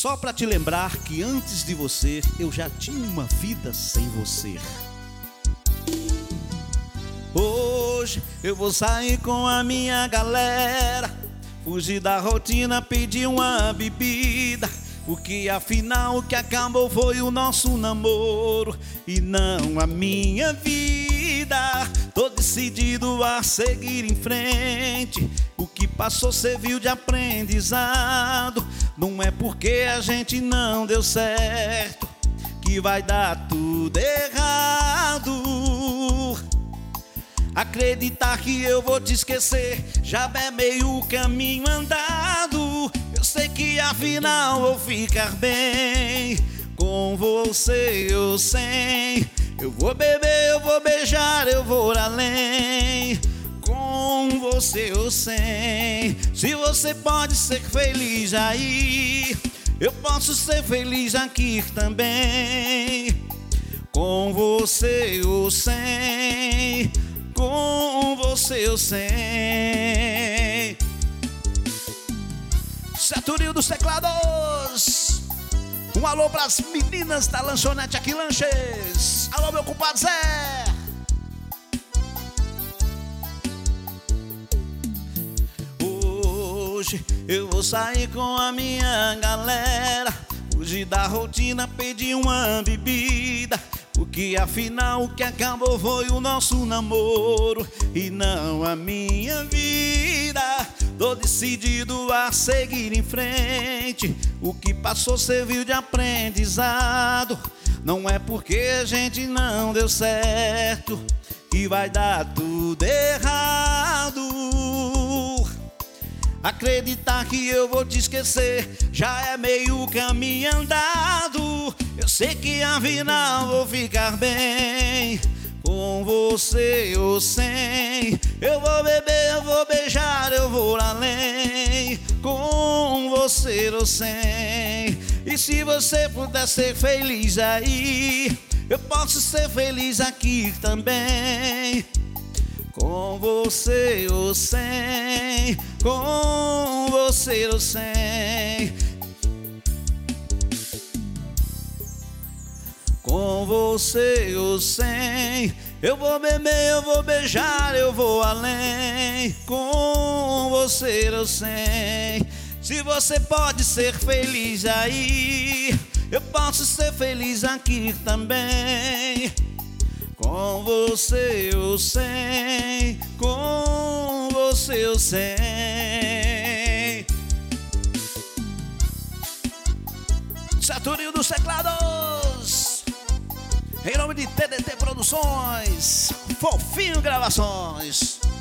Só pra te lembrar que antes de você eu já tinha uma vida sem você. Hoje eu vou sair com a minha galera, fugir da rotina, pedir uma bebida, porque afinal o que acabou foi o nosso namoro e não a minha vida. Tô decidido a seguir em frente, o que passou serviu de aprendizado. Não é porque a gente não deu certo que vai dar tudo errado. Acreditar que eu vou te esquecer já é meio caminho andado. Eu sei que afinal vou ficar bem com você ou sem. Eu vou beber, eu vou beijar, eu vou além, com você ou sem. Se você pode ser feliz aí, eu posso ser feliz aqui também, com você ou sem, com você ou sem. Saturinho dos teclados. Um alô pras meninas da lanchonete Aqui Lanches. Alô, meu compadre Zé. Hoje eu vou sair com a minha galera, fugir da rotina, pedir uma bebida, porque afinal o que acabou foi o nosso namoro e não a minha vida. Tô decidido a seguir em frente, o que passou serviu de aprendizado. Não é porque a gente não deu certo que vai dar tudo errado. Acreditar que eu vou te esquecer já é meio caminho andado. Eu sei que afinal vou ficar bem com você ou sem. Eu vou beber, eu vou beijar, eu vou além, com você ou sem. E se você puder ser feliz aí, eu posso ser feliz aqui também, com você ou sem, com você ou sem, com você ou sem. Eu vou beber, eu vou beijar, eu vou além, com você ou sem. Se você pode ser feliz aí, eu posso ser feliz aqui também, com você ou sem, com você ou sem. Saturinho dos teclados. Em nome de TDT Produções, Fofinho Gravações.